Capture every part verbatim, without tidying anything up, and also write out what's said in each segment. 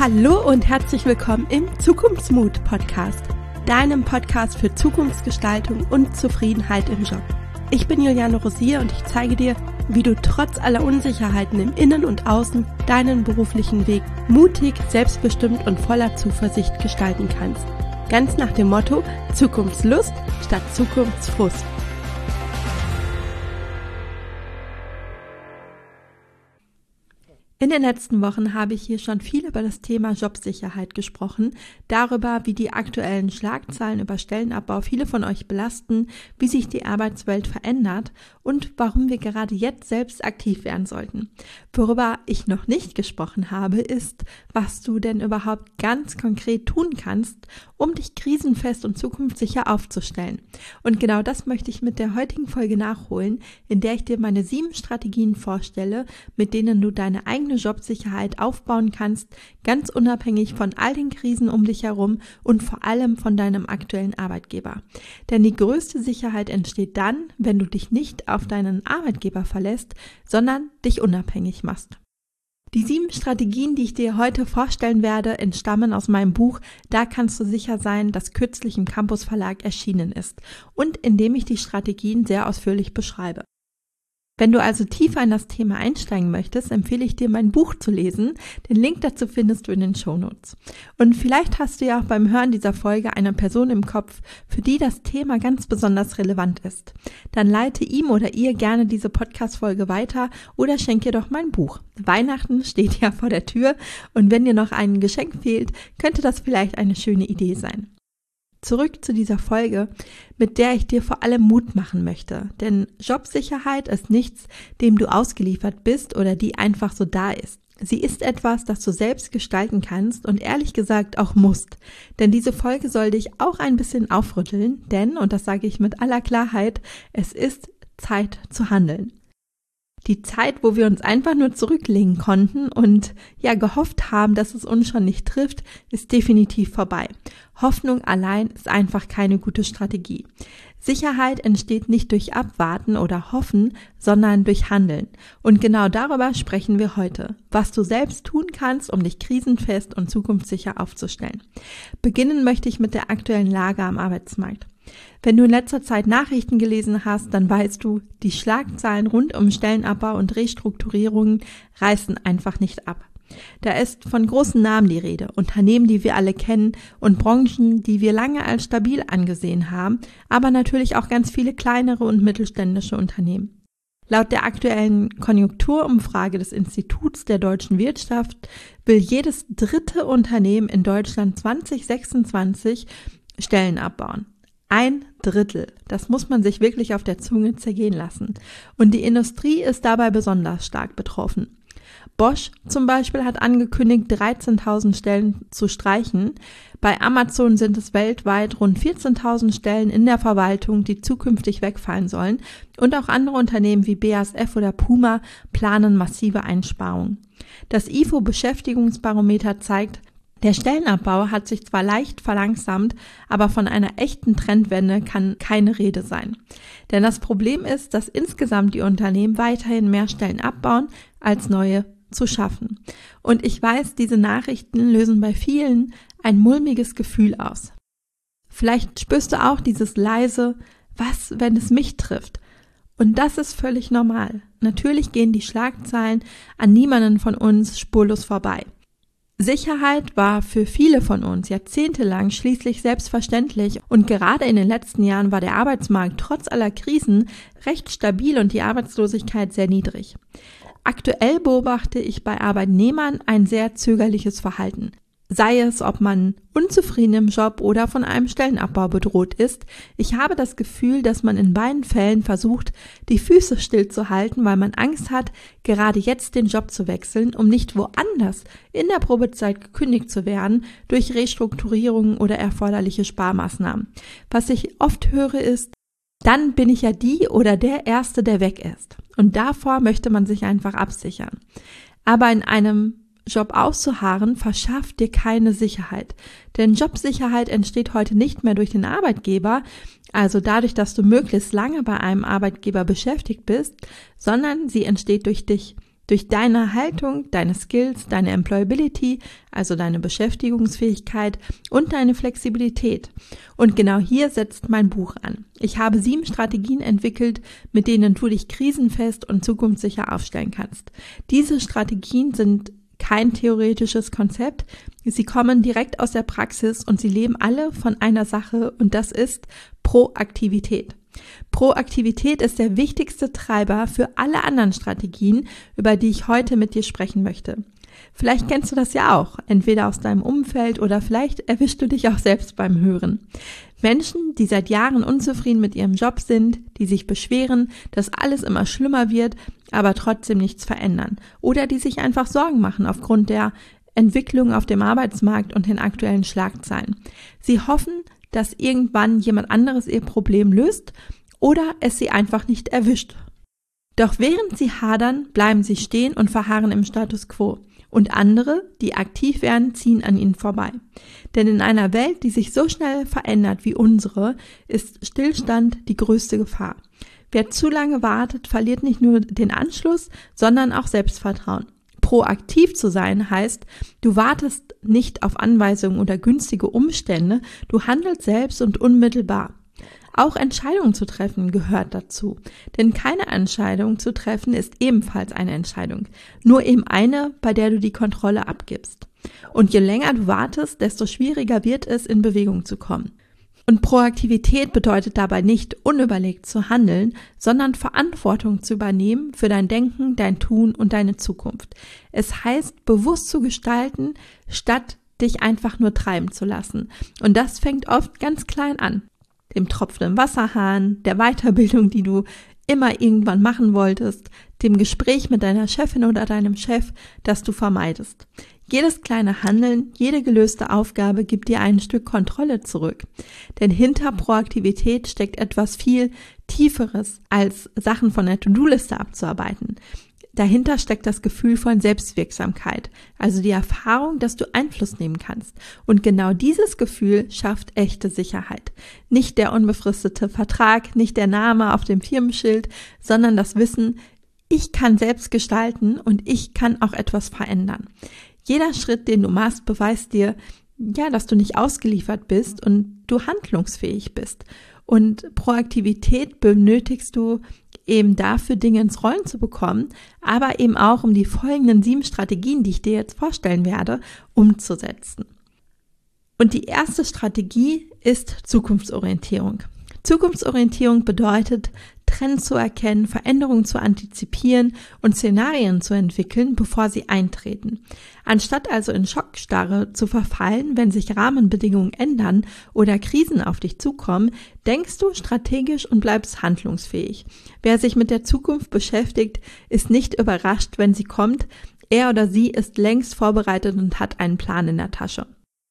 Hallo und herzlich willkommen im Zukunftsmut-Podcast, deinem Podcast für Zukunftsgestaltung und Zufriedenheit im Job. Ich bin Juliane Rosier und ich zeige dir, wie du trotz aller Unsicherheiten im Innen und Außen deinen beruflichen Weg mutig, selbstbestimmt und voller Zuversicht gestalten kannst. Ganz nach dem Motto Zukunftslust statt Zukunftsfrust. In den letzten Wochen habe ich hier schon viel über das Thema Jobsicherheit gesprochen, darüber, wie die aktuellen Schlagzeilen über Stellenabbau viele von euch belasten, wie sich die Arbeitswelt verändert und warum wir gerade jetzt selbst aktiv werden sollten. Worüber ich noch nicht gesprochen habe, ist, was du denn überhaupt ganz konkret tun kannst, um dich krisenfest und zukunftssicher aufzustellen. Und genau das möchte ich mit der heutigen Folge nachholen, in der ich dir meine sieben Strategien vorstelle, mit denen du deine eigene Jobsicherheit aufbauen kannst, ganz unabhängig von all den Krisen um dich herum und vor allem von deinem aktuellen Arbeitgeber. Denn die größte Sicherheit entsteht dann, wenn du dich nicht auf deinen Arbeitgeber verlässt, sondern dich unabhängig machst. Die sieben Strategien, die ich dir heute vorstellen werde, entstammen aus meinem Buch Da kannst du sicher sein, das kürzlich im Campus Verlag erschienen ist und in dem ich die Strategien sehr ausführlich beschreibe. Wenn du also tiefer in das Thema einsteigen möchtest, empfehle ich dir, mein Buch zu lesen. Den Link dazu findest du in den Shownotes. Und vielleicht hast du ja auch beim Hören dieser Folge eine Person im Kopf, für die das Thema ganz besonders relevant ist. Dann leite ihm oder ihr gerne diese Podcast-Folge weiter oder schenk ihr doch mein Buch. Weihnachten steht ja vor der Tür und wenn dir noch ein Geschenk fehlt, könnte das vielleicht eine schöne Idee sein. Zurück zu dieser Folge, mit der ich dir vor allem Mut machen möchte. Denn Jobsicherheit ist nichts, dem du ausgeliefert bist oder die einfach so da ist. Sie ist etwas, das du selbst gestalten kannst und ehrlich gesagt auch musst. Denn diese Folge soll dich auch ein bisschen aufrütteln, denn, und das sage ich mit aller Klarheit, es ist Zeit zu handeln. Die Zeit, wo wir uns einfach nur zurücklehnen konnten und ja gehofft haben, dass es uns schon nicht trifft, ist definitiv vorbei. Hoffnung allein ist einfach keine gute Strategie. Sicherheit entsteht nicht durch Abwarten oder Hoffen, sondern durch Handeln. Und genau darüber sprechen wir heute, was du selbst tun kannst, um dich krisenfest und zukunftssicher aufzustellen. Beginnen möchte ich mit der aktuellen Lage am Arbeitsmarkt. Wenn du in letzter Zeit Nachrichten gelesen hast, dann weißt du, die Schlagzeilen rund um Stellenabbau und Restrukturierungen reißen einfach nicht ab. Da ist von großen Namen die Rede, Unternehmen, die wir alle kennen und Branchen, die wir lange als stabil angesehen haben, aber natürlich auch ganz viele kleinere und mittelständische Unternehmen. Laut der aktuellen Konjunkturumfrage des Instituts der deutschen Wirtschaft will jedes dritte Unternehmen in Deutschland zwanzig sechsundzwanzig Stellen abbauen. Ein Drittel. Das muss man sich wirklich auf der Zunge zergehen lassen. Und die Industrie ist dabei besonders stark betroffen. Bosch zum Beispiel hat angekündigt, dreizehntausend Stellen zu streichen. Bei Amazon sind es weltweit rund vierzehntausend Stellen in der Verwaltung, die zukünftig wegfallen sollen. Und auch andere Unternehmen wie B A S F oder Puma planen massive Einsparungen. Das I F O-Beschäftigungsbarometer zeigt, der Stellenabbau hat sich zwar leicht verlangsamt, aber von einer echten Trendwende kann keine Rede sein. Denn das Problem ist, dass insgesamt die Unternehmen weiterhin mehr Stellen abbauen, als neue zu schaffen. Und ich weiß, diese Nachrichten lösen bei vielen ein mulmiges Gefühl aus. Vielleicht spürst du auch dieses leise, was, wenn es mich trifft? Und das ist völlig normal. Natürlich gehen die Schlagzeilen an niemanden von uns spurlos vorbei. Sicherheit war für viele von uns jahrzehntelang schließlich selbstverständlich und gerade in den letzten Jahren war der Arbeitsmarkt trotz aller Krisen recht stabil und die Arbeitslosigkeit sehr niedrig. Aktuell beobachte ich bei Arbeitnehmern ein sehr zögerliches Verhalten. Sei es, ob man unzufrieden im Job oder von einem Stellenabbau bedroht ist. Ich habe das Gefühl, dass man in beiden Fällen versucht, die Füße stillzuhalten, weil man Angst hat, gerade jetzt den Job zu wechseln, um nicht woanders in der Probezeit gekündigt zu werden durch Restrukturierungen oder erforderliche Sparmaßnahmen. Was ich oft höre ist, dann bin ich ja die oder der Erste, der weg ist. Und davor möchte man sich einfach absichern. Aber in einem Job auszuharren, verschafft dir keine Sicherheit. Denn Jobsicherheit entsteht heute nicht mehr durch den Arbeitgeber, also dadurch, dass du möglichst lange bei einem Arbeitgeber beschäftigt bist, sondern sie entsteht durch dich, Durch deine Haltung, deine Skills, deine Employability, also deine Beschäftigungsfähigkeit und deine Flexibilität. Und genau hier setzt mein Buch an. Ich habe sieben Strategien entwickelt, mit denen du dich krisenfest und zukunftssicher aufstellen kannst. Diese Strategien sind kein theoretisches Konzept. Sie kommen direkt aus der Praxis und sie leben alle von einer Sache und das ist Proaktivität. Proaktivität ist der wichtigste Treiber für alle anderen Strategien, über die ich heute mit dir sprechen möchte. Vielleicht kennst du das ja auch, entweder aus deinem Umfeld oder vielleicht erwischst du dich auch selbst beim Hören. Menschen, die seit Jahren unzufrieden mit ihrem Job sind, die sich beschweren, dass alles immer schlimmer wird, aber trotzdem nichts verändern. Oder die sich einfach Sorgen machen aufgrund der Entwicklung auf dem Arbeitsmarkt und den aktuellen Schlagzeilen. Sie hoffen, dass irgendwann jemand anderes ihr Problem löst oder es sie einfach nicht erwischt. Doch während sie hadern, bleiben sie stehen und verharren im Status quo. Und andere, die aktiv werden, ziehen an ihnen vorbei. Denn in einer Welt, die sich so schnell verändert wie unsere, ist Stillstand die größte Gefahr. Wer zu lange wartet, verliert nicht nur den Anschluss, sondern auch Selbstvertrauen. Proaktiv zu sein heißt, du wartest nicht auf Anweisungen oder günstige Umstände, du handelst selbst und unmittelbar. Auch Entscheidungen zu treffen gehört dazu, denn keine Entscheidung zu treffen ist ebenfalls eine Entscheidung, nur eben eine, bei der du die Kontrolle abgibst. Und je länger du wartest, desto schwieriger wird es, in Bewegung zu kommen. Und Proaktivität bedeutet dabei nicht, unüberlegt zu handeln, sondern Verantwortung zu übernehmen für dein Denken, dein Tun und deine Zukunft. Es heißt, bewusst zu gestalten, statt dich einfach nur treiben zu lassen. Und das fängt oft ganz klein an. Dem tropfenden Wasserhahn, der Weiterbildung, die du immer irgendwann machen wolltest, dem Gespräch mit deiner Chefin oder deinem Chef, das du vermeidest. Jedes kleine Handeln, jede gelöste Aufgabe gibt dir ein Stück Kontrolle zurück. Denn hinter Proaktivität steckt etwas viel Tieferes, als Sachen von der To-Do-Liste abzuarbeiten. Dahinter steckt das Gefühl von Selbstwirksamkeit, also die Erfahrung, dass du Einfluss nehmen kannst. Und genau dieses Gefühl schafft echte Sicherheit. Nicht der unbefristete Vertrag, nicht der Name auf dem Firmenschild, sondern das Wissen, ich kann selbst gestalten und ich kann auch etwas verändern. Jeder Schritt, den du machst, beweist dir, ja, dass du nicht ausgeliefert bist und du handlungsfähig bist. Und Proaktivität benötigst du eben dafür, Dinge ins Rollen zu bekommen, aber eben auch, um die folgenden sieben Strategien, die ich dir jetzt vorstellen werde, umzusetzen. Und die erste Strategie ist Zukunftsorientierung. Zukunftsorientierung bedeutet, Trends zu erkennen, Veränderungen zu antizipieren und Szenarien zu entwickeln, bevor sie eintreten. Anstatt also in Schockstarre zu verfallen, wenn sich Rahmenbedingungen ändern oder Krisen auf dich zukommen, denkst du strategisch und bleibst handlungsfähig. Wer sich mit der Zukunft beschäftigt, ist nicht überrascht, wenn sie kommt. Er oder sie ist längst vorbereitet und hat einen Plan in der Tasche.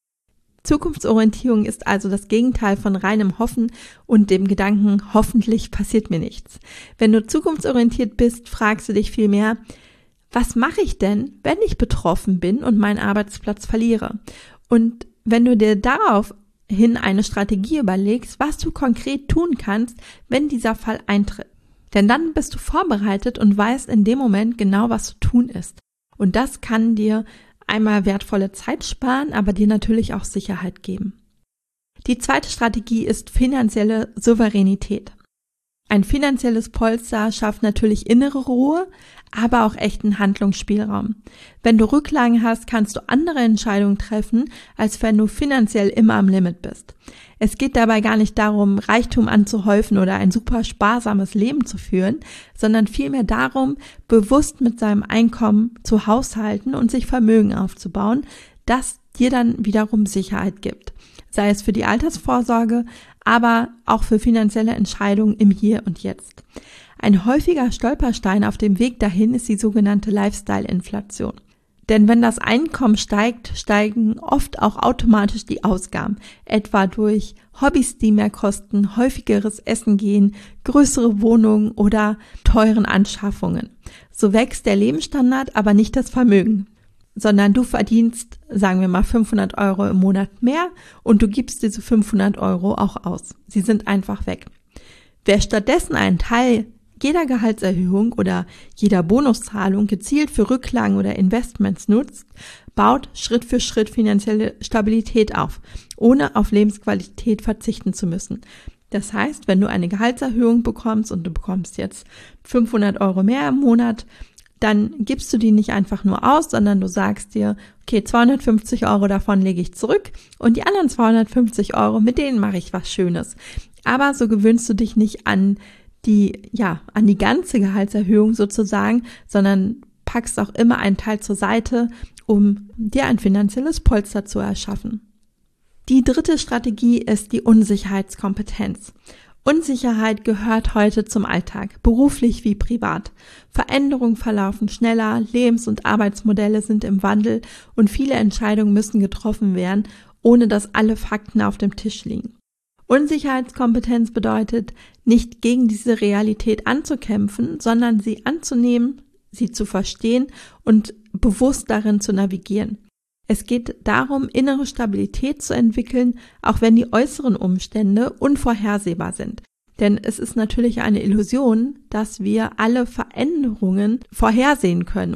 Zukunftsorientierung ist also das Gegenteil von reinem Hoffen und dem Gedanken, hoffentlich passiert mir nichts. Wenn du zukunftsorientiert bist, fragst du dich vielmehr, was mache ich denn, wenn ich betroffen bin und meinen Arbeitsplatz verliere? Und wenn du dir daraufhin eine Strategie überlegst, was du konkret tun kannst, wenn dieser Fall eintritt. Denn dann bist du vorbereitet und weißt in dem Moment genau, was zu tun ist. Und das kann dir einmal wertvolle Zeit sparen, aber dir natürlich auch Sicherheit geben. Die zweite Strategie ist finanzielle Souveränität. Ein finanzielles Polster schafft natürlich innere Ruhe, aber auch echten Handlungsspielraum. Wenn du Rücklagen hast, kannst du andere Entscheidungen treffen, als wenn du finanziell immer am Limit bist. Es geht dabei gar nicht darum, Reichtum anzuhäufen oder ein super sparsames Leben zu führen, sondern vielmehr darum, bewusst mit seinem Einkommen zu haushalten und sich Vermögen aufzubauen, das dir dann wiederum Sicherheit gibt. Sei es für die Altersvorsorge, aber auch für finanzielle Entscheidungen im Hier und Jetzt. Ein häufiger Stolperstein auf dem Weg dahin ist die sogenannte Lifestyle-Inflation. Denn wenn das Einkommen steigt, steigen oft auch automatisch die Ausgaben, etwa durch Hobbys, die mehr kosten, häufigeres Essen gehen, größere Wohnungen oder teuren Anschaffungen. So wächst der Lebensstandard, aber nicht das Vermögen, sondern du verdienst, sagen wir mal, fünfhundert Euro im Monat mehr und du gibst diese fünfhundert Euro auch aus. Sie sind einfach weg. Wer stattdessen einen Teil jeder Gehaltserhöhung oder jeder Bonuszahlung gezielt für Rücklagen oder Investments nutzt, baut Schritt für Schritt finanzielle Stabilität auf, ohne auf Lebensqualität verzichten zu müssen. Das heißt, wenn du eine Gehaltserhöhung bekommst und du bekommst jetzt fünfhundert Euro mehr im Monat, dann gibst du die nicht einfach nur aus, sondern du sagst dir, okay, zweihundertfünfzig Euro davon lege ich zurück und die anderen zweihundertfünfzig Euro, mit denen mache ich was Schönes. Aber so gewöhnst du dich nicht an die, ja, an die ganze Gehaltserhöhung sozusagen, sondern packst auch immer einen Teil zur Seite, um dir ein finanzielles Polster zu erschaffen. Die dritte Strategie ist die Unsicherheitskompetenz. Unsicherheit gehört heute zum Alltag, beruflich wie privat. Veränderungen verlaufen schneller, Lebens- und Arbeitsmodelle sind im Wandel und viele Entscheidungen müssen getroffen werden, ohne dass alle Fakten auf dem Tisch liegen. Unsicherheitskompetenz bedeutet, nicht gegen diese Realität anzukämpfen, sondern sie anzunehmen, sie zu verstehen und bewusst darin zu navigieren. Es geht darum, innere Stabilität zu entwickeln, auch wenn die äußeren Umstände unvorhersehbar sind. Denn es ist natürlich eine Illusion, dass wir alle Veränderungen vorhersehen können.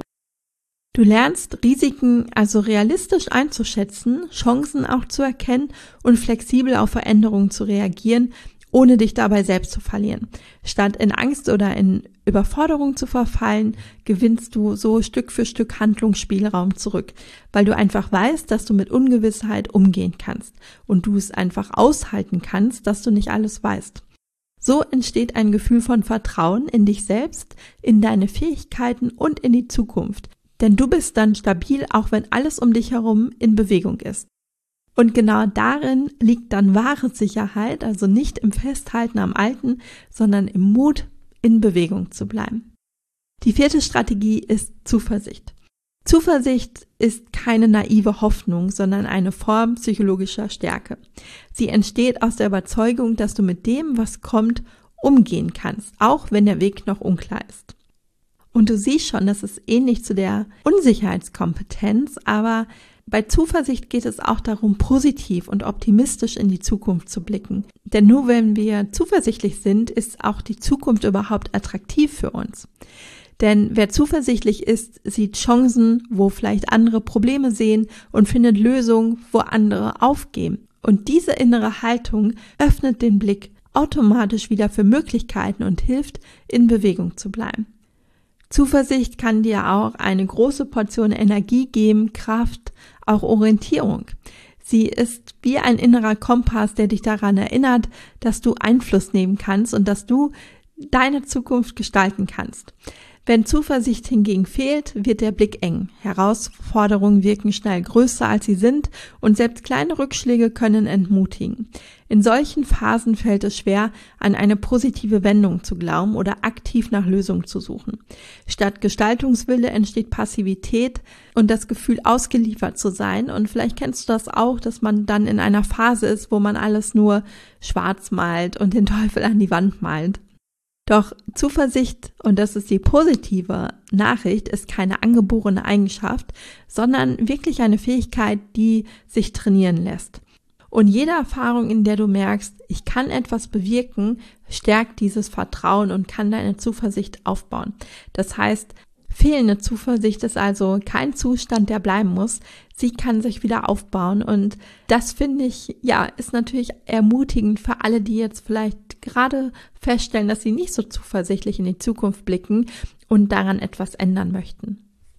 Du lernst, Risiken also realistisch einzuschätzen, Chancen auch zu erkennen und flexibel auf Veränderungen zu reagieren, ohne dich dabei selbst zu verlieren. Statt in Angst oder in Überforderung zu verfallen, gewinnst du so Stück für Stück Handlungsspielraum zurück, weil du einfach weißt, dass du mit Ungewissheit umgehen kannst und du es einfach aushalten kannst, dass du nicht alles weißt. So entsteht ein Gefühl von Vertrauen in dich selbst, in deine Fähigkeiten und in die Zukunft. Denn du bist dann stabil, auch wenn alles um dich herum in Bewegung ist. Und genau darin liegt dann wahre Sicherheit, also nicht im Festhalten am Alten, sondern im Mut, in Bewegung zu bleiben. Die vierte Strategie ist Zuversicht. Zuversicht ist keine naive Hoffnung, sondern eine Form psychologischer Stärke. Sie entsteht aus der Überzeugung, dass du mit dem, was kommt, umgehen kannst, auch wenn der Weg noch unklar ist. Und du siehst schon, das ist ähnlich zu der Unsicherheitskompetenz, aber bei Zuversicht geht es auch darum, positiv und optimistisch in die Zukunft zu blicken. Denn nur wenn wir zuversichtlich sind, ist auch die Zukunft überhaupt attraktiv für uns. Denn wer zuversichtlich ist, sieht Chancen, wo vielleicht andere Probleme sehen und findet Lösungen, wo andere aufgeben. Und diese innere Haltung öffnet den Blick automatisch wieder für Möglichkeiten und hilft, in Bewegung zu bleiben. Zuversicht kann dir auch eine große Portion Energie geben, Kraft, auch Orientierung. Sie ist wie ein innerer Kompass, der dich daran erinnert, dass du Einfluss nehmen kannst und dass du deine Zukunft gestalten kannst. Wenn Zuversicht hingegen fehlt, wird der Blick eng. Herausforderungen wirken schnell größer, als sie sind, und selbst kleine Rückschläge können entmutigen. In solchen Phasen fällt es schwer, an eine positive Wendung zu glauben oder aktiv nach Lösungen zu suchen. Statt Gestaltungswille entsteht Passivität und das Gefühl, ausgeliefert zu sein. Und vielleicht kennst du das auch, dass man dann in einer Phase ist, wo man alles nur schwarz malt und den Teufel an die Wand malt. Doch Zuversicht, und das ist die positive Nachricht, ist keine angeborene Eigenschaft, sondern wirklich eine Fähigkeit, die sich trainieren lässt. Und jede Erfahrung, in der du merkst, ich kann etwas bewirken, stärkt dieses Vertrauen und kann deine Zuversicht aufbauen. Das heißt, fehlende Zuversicht ist also kein Zustand, der bleiben muss. Sie kann sich wieder aufbauen, und das finde ich, ja, ist natürlich ermutigend für alle, die jetzt vielleicht gerade feststellen, dass sie nicht so zuversichtlich in die Zukunft blicken und daran etwas ändern möchten.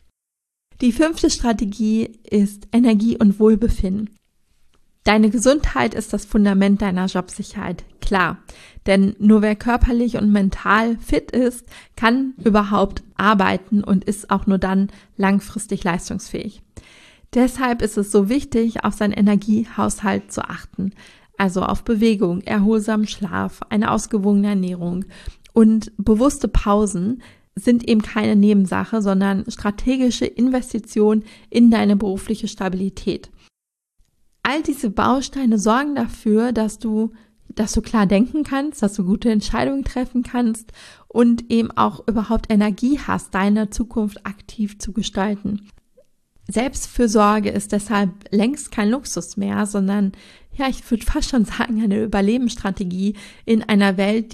Die fünfte Strategie ist Energie und Wohlbefinden. Deine Gesundheit ist das Fundament deiner Jobsicherheit, klar. Denn nur wer körperlich und mental fit ist, kann überhaupt arbeiten und ist auch nur dann langfristig leistungsfähig. Deshalb ist es so wichtig, auf seinen Energiehaushalt zu achten. Also auf Bewegung, erholsamen Schlaf, eine ausgewogene Ernährung und bewusste Pausen sind eben keine Nebensache, sondern strategische Investitionen in deine berufliche Stabilität. All diese Bausteine sorgen dafür, dass du, dass du klar denken kannst, dass du gute Entscheidungen treffen kannst und eben auch überhaupt Energie hast, deine Zukunft aktiv zu gestalten. Selbstfürsorge ist deshalb längst kein Luxus mehr, sondern ja, ich würde fast schon sagen, eine Überlebensstrategie in einer Welt, die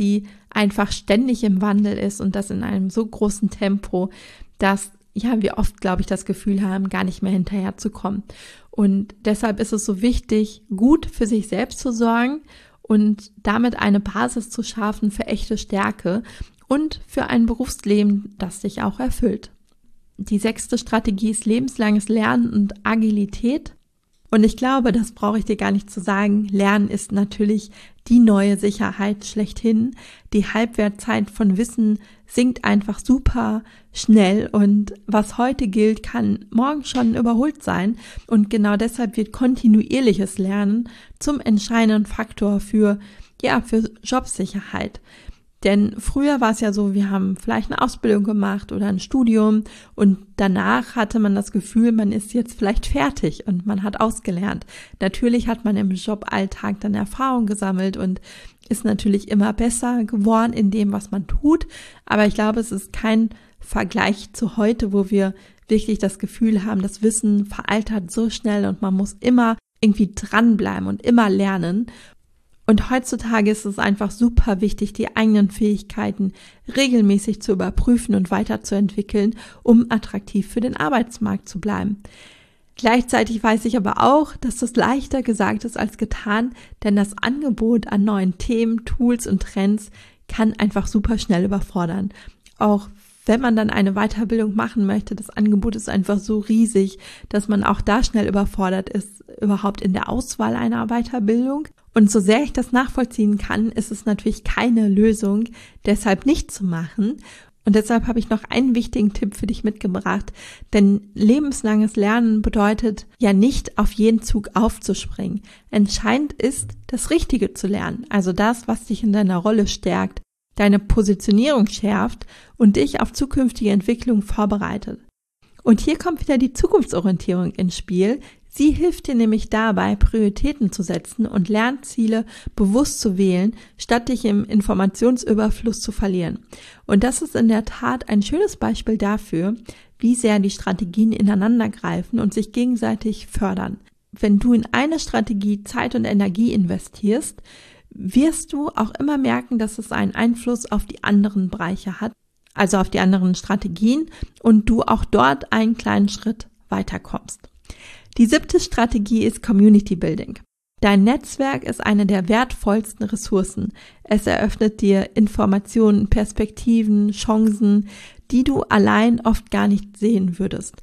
einfach ständig im Wandel ist und das in einem so großen Tempo, dass ja, wir oft, glaube ich, das Gefühl haben, gar nicht mehr hinterherzukommen. Und deshalb ist es so wichtig, gut für sich selbst zu sorgen und damit eine Basis zu schaffen für echte Stärke und für ein Berufsleben, das sich auch erfüllt. Die sechste Strategie ist lebenslanges Lernen und Agilität. Und ich glaube, das brauche ich dir gar nicht zu sagen. Lernen ist natürlich die neue Sicherheit schlechthin. Die Halbwertzeit von Wissen sinkt einfach super schnell und was heute gilt, kann morgen schon überholt sein. Und genau deshalb wird kontinuierliches Lernen zum entscheidenden Faktor für, ja, für Jobsicherheit. Denn früher war es ja so, wir haben vielleicht eine Ausbildung gemacht oder ein Studium und danach hatte man das Gefühl, man ist jetzt vielleicht fertig und man hat ausgelernt. Natürlich hat man im Joballtag dann Erfahrung gesammelt und ist natürlich immer besser geworden in dem, was man tut. Aber ich glaube, es ist kein Vergleich zu heute, wo wir wirklich das Gefühl haben, das Wissen veraltert so schnell und man muss immer irgendwie dranbleiben und immer lernen. Und heutzutage ist es einfach super wichtig, die eigenen Fähigkeiten regelmäßig zu überprüfen und weiterzuentwickeln, um attraktiv für den Arbeitsmarkt zu bleiben. Gleichzeitig weiß ich aber auch, dass das leichter gesagt ist als getan, denn das Angebot an neuen Themen, Tools und Trends kann einfach super schnell überfordern. Auch wenn man dann eine Weiterbildung machen möchte, das Angebot ist einfach so riesig, dass man auch da schnell überfordert ist, überhaupt in der Auswahl einer Weiterbildung. Und so sehr ich das nachvollziehen kann, ist es natürlich keine Lösung, deshalb nicht zu machen. Und deshalb habe ich noch einen wichtigen Tipp für dich mitgebracht, denn lebenslanges Lernen bedeutet ja nicht, auf jeden Zug aufzuspringen. Entscheidend ist, das Richtige zu lernen, also das, was dich in deiner Rolle stärkt, deine Positionierung schärft und dich auf zukünftige Entwicklung vorbereitet. Und hier kommt wieder die Zukunftsorientierung ins Spiel. Sie hilft dir nämlich dabei, Prioritäten zu setzen und Lernziele bewusst zu wählen, statt dich im Informationsüberfluss zu verlieren. Und das ist in der Tat ein schönes Beispiel dafür, wie sehr die Strategien ineinander greifen und sich gegenseitig fördern. Wenn du in eine Strategie Zeit und Energie investierst, wirst du auch immer merken, dass es einen Einfluss auf die anderen Bereiche hat, also auf die anderen Strategien und du auch dort einen kleinen Schritt weiterkommst. Die siebte Strategie ist Community Building. Dein Netzwerk ist eine der wertvollsten Ressourcen. Es eröffnet dir Informationen, Perspektiven, Chancen, die du allein oft gar nicht sehen würdest.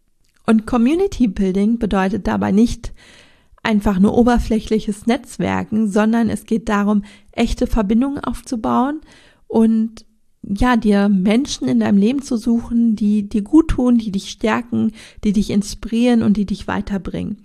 Und Community Building bedeutet dabei nicht einfach nur oberflächliches Netzwerken, sondern es geht darum, echte Verbindungen aufzubauen und ja, dir Menschen in deinem Leben zu suchen, die dir gut tun, die dich stärken, die dich inspirieren und die dich weiterbringen.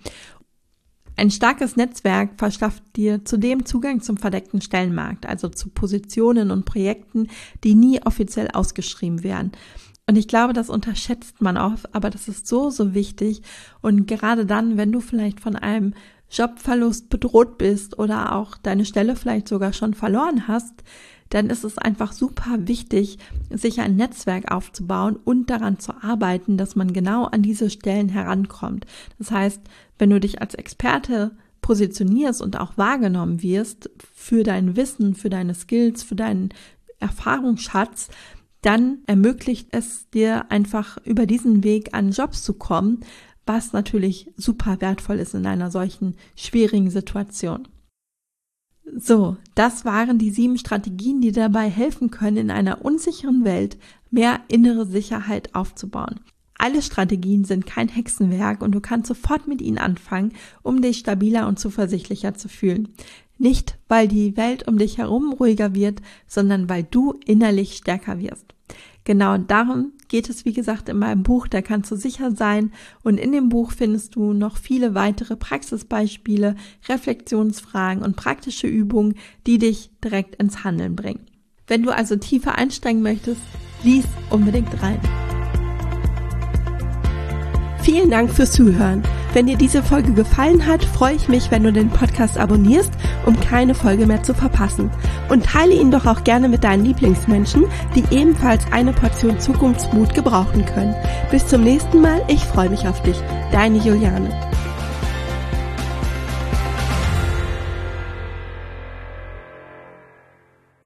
Ein starkes Netzwerk verschafft dir zudem Zugang zum verdeckten Stellenmarkt, also zu Positionen und Projekten, die nie offiziell ausgeschrieben werden. Und ich glaube, das unterschätzt man oft, aber das ist so, so wichtig. Und gerade dann, wenn du vielleicht von einem Jobverlust bedroht bist oder auch deine Stelle vielleicht sogar schon verloren hast, dann ist es einfach super wichtig, sich ein Netzwerk aufzubauen und daran zu arbeiten, dass man genau an diese Stellen herankommt. Das heißt, wenn du dich als Experte positionierst und auch wahrgenommen wirst für dein Wissen, für deine Skills, für deinen Erfahrungsschatz, dann ermöglicht es dir einfach über diesen Weg an Jobs zu kommen, was natürlich super wertvoll ist in einer solchen schwierigen Situation. So, das waren die sieben Strategien, die dabei helfen können, in einer unsicheren Welt mehr innere Sicherheit aufzubauen. Alle Strategien sind kein Hexenwerk und du kannst sofort mit ihnen anfangen, um dich stabiler und zuversichtlicher zu fühlen. Nicht, weil die Welt um dich herum ruhiger wird, sondern weil du innerlich stärker wirst. Genau darum geht es, wie gesagt, in meinem Buch, da kannst du sicher sein. Und in dem Buch findest du noch viele weitere Praxisbeispiele, Reflexionsfragen und praktische Übungen, die dich direkt ins Handeln bringen. Wenn du also tiefer einsteigen möchtest, lies unbedingt rein. Vielen Dank fürs Zuhören. Wenn dir diese Folge gefallen hat, freue ich mich, wenn du den Podcast abonnierst, um keine Folge mehr zu verpassen. Und teile ihn doch auch gerne mit deinen Lieblingsmenschen, die ebenfalls eine Portion Zukunftsmut gebrauchen können. Bis zum nächsten Mal, ich freue mich auf dich. Deine Juliane.